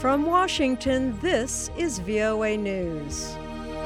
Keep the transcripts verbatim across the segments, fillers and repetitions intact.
From Washington, this is V O A News.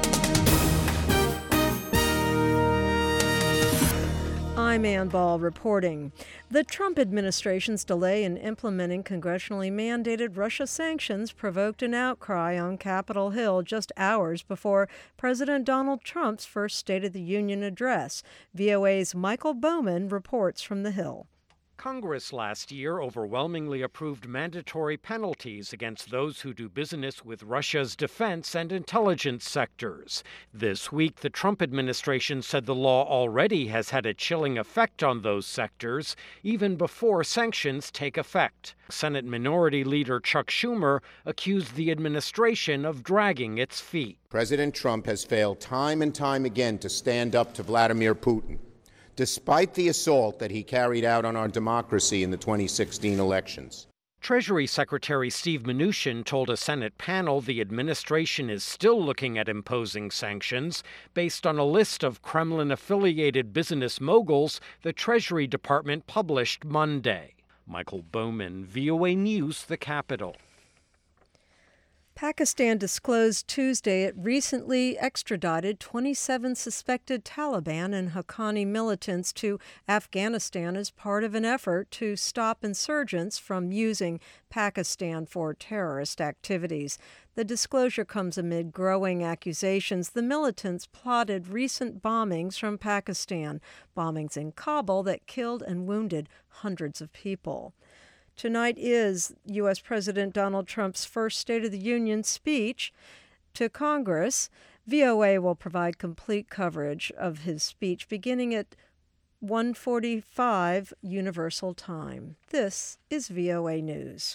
I'm Ann Ball reporting. The Trump administration's delay in implementing congressionally mandated Russia sanctions provoked an outcry on Capitol Hill just hours before President Donald Trump's first State of the Union address. V O A's Michael Bowman reports from the Hill. Congress last year overwhelmingly approved mandatory penalties against those who do business with Russia's defense and intelligence sectors. This week, the Trump administration said the law already has had a chilling effect on those sectors, even before sanctions take effect. Senate Minority Leader Chuck Schumer accused the administration of dragging its feet. President Trump has failed time and time again to stand up to Vladimir Putin, despite the assault that he carried out on our democracy in the twenty sixteen elections. Treasury Secretary Steve Mnuchin told a Senate panel the administration is still looking at imposing sanctions based on a list of Kremlin-affiliated business moguls the Treasury Department published Monday. Michael Bowman, V O A News, the Capitol. Pakistan disclosed Tuesday it recently extradited twenty-seven suspected Taliban and Haqqani militants to Afghanistan as part of an effort to stop insurgents from using Pakistan for terrorist activities. The disclosure comes amid growing accusations the militants plotted recent bombings from Pakistan, bombings in Kabul that killed and wounded hundreds of people. Tonight is U S President Donald Trump's first State of the Union speech to Congress. V O A will provide complete coverage of his speech beginning at one forty-five Universal Time. This is V O A News.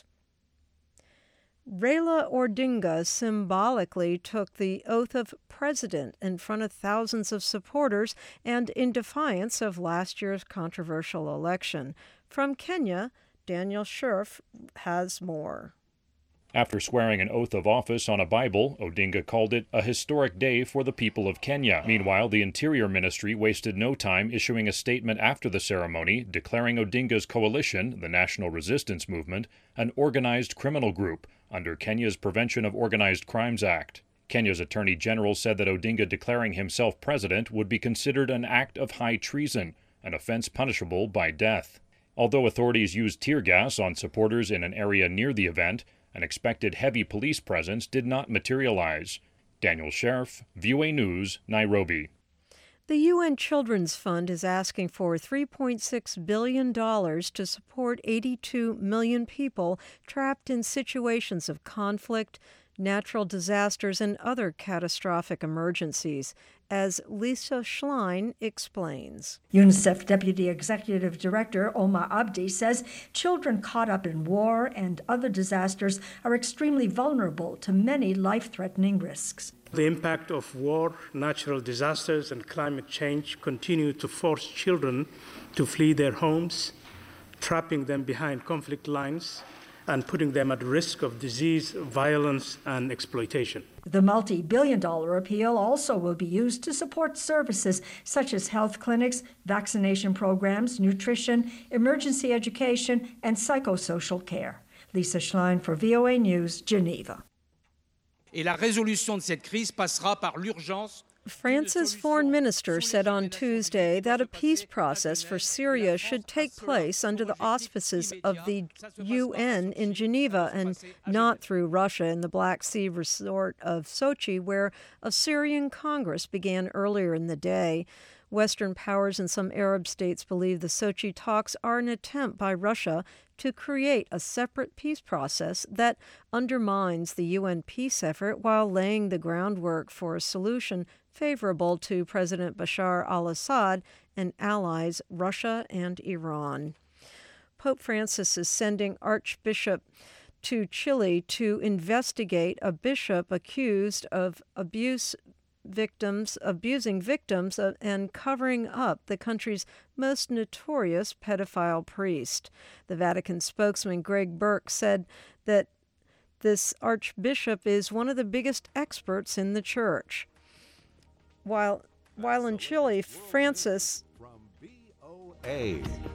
Raila Odinga symbolically took the oath of president in front of thousands of supporters and in defiance of last year's controversial election. From Kenya, Daniel Scherf has more. After swearing an oath of office on a Bible, Odinga called it a historic day for the people of Kenya. Meanwhile, the Interior Ministry wasted no time issuing a statement after the ceremony declaring Odinga's coalition, the National Resistance Movement, an organized criminal group under Kenya's Prevention of Organized Crimes Act. Kenya's Attorney General said that Odinga declaring himself president would be considered an act of high treason, an offense punishable by death. Although authorities used tear gas on supporters in an area near the event, an expected heavy police presence did not materialize. Daniel Scherf, V O A News, Nairobi. The U N Children's Fund is asking for three point six billion dollars to support eighty-two million people trapped in situations of conflict, natural disasters, and other catastrophic emergencies, as Lisa Schlein explains. UNICEF Deputy Executive Director Omar Abdi says children caught up in war and other disasters are extremely vulnerable to many life-threatening risks. The impact of war, natural disasters, and climate change continue to force children to flee their homes, trapping them behind conflict lines and putting them at risk of disease, violence, and exploitation. The multi-billion dollar appeal also will be used to support services such as health clinics, vaccination programs, nutrition, emergency education, and psychosocial care. Lisa Schlein for V O A News, Geneva. Et la résolution de cette crise passera par l'urgence. France's foreign minister said on Tuesday that a peace process for Syria should take place under the auspices of the U N in Geneva and not through Russia in the Black Sea resort of Sochi, where a Syrian Congress began earlier in the day. Western powers and some Arab states believe the Sochi talks are an attempt by Russia to create a separate peace process that undermines the U N peace effort while laying the groundwork for a solution favorable to President Bashar al-Assad and allies Russia and Iran. Pope Francis is sending Archbishop to Chile to investigate a bishop accused of abuse victims, abusing victims of, and covering up the country's most notorious pedophile priest. The Vatican spokesman Greg Burke said that this archbishop is one of the biggest experts in the church. While while in Chile, Francis From V O A.